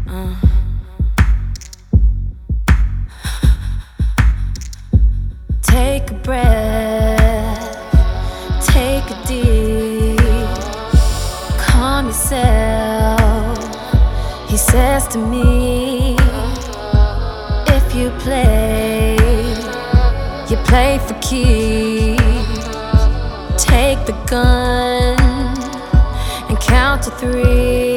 Uh. Take a breath, take a deep, calm yourself. He says to me, if you play for keeps. Take the gun and count to 3.